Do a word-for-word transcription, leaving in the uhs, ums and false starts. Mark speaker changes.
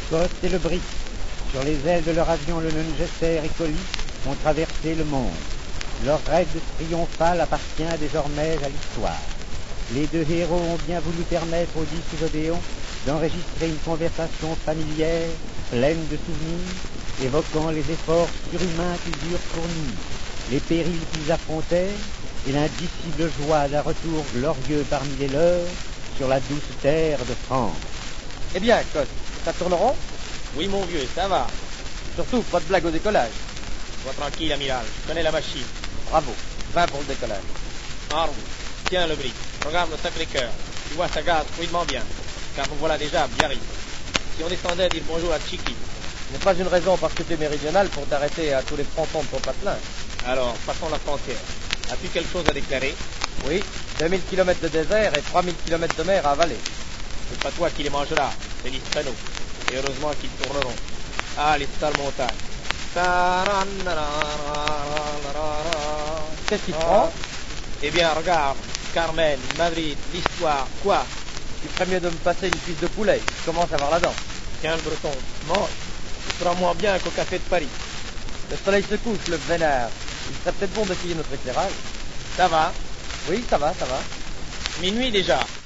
Speaker 1: Scott et le Brick, sur les ailes de leur avion le Nungesser et Collie, ont traversé le monde. Leur raid triomphal appartient désormais à l'histoire. Les deux héros ont bien voulu permettre au disque d'Odéon d'enregistrer une conversation familière, pleine de souvenirs, évoquant les efforts surhumains qu'ils eurent fournis, les périls qu'ils affrontèrent et l'indicible joie d'un retour glorieux parmi les leurs sur la douce terre de France.
Speaker 2: Eh bien, Scott, ça tourne rond?
Speaker 3: Oui, mon vieux, ça va.
Speaker 2: Surtout, pas de blague au décollage.
Speaker 3: Sois tranquille, amiral, je connais la machine.
Speaker 2: Bravo, vingt pour le décollage.
Speaker 3: En route. Tiens, le Brick, regarde le Sacré-Cœur. Tu vois, ça gaz fluidement bien, car nous voilà déjà à Biarritz. Si on descendait dire bonjour à Tchiki.
Speaker 2: Ce n'est pas une raison parce que tu es méridional pour t'arrêter à tous les frontons de ton patelin.
Speaker 3: Alors, passons la frontière. As-tu quelque chose à déclarer?
Speaker 2: Oui, deux mille kilomètres de désert et trois mille kilomètres de mer à avaler.
Speaker 3: C'est pas toi qui les mangeras, c'est les traîneaux. Et heureusement qu'ils tourneront. Ah, les sales montagnes.
Speaker 2: Qu'est-ce qui te prend?
Speaker 3: Eh bien, regarde, Carmen, Madrid, l'histoire, quoi?
Speaker 2: Tu ferais mieux de me passer une cuisse de poulet, je commence à avoir la dent.
Speaker 3: Tiens, le breton, mange. Ce sera moins bien qu'au café de Paris.
Speaker 2: Le soleil se couche, le vénère. Il serait peut-être bon d'essayer notre éclairage.
Speaker 3: Ça va?
Speaker 2: Oui, ça va, ça va.
Speaker 3: Minuit déjà.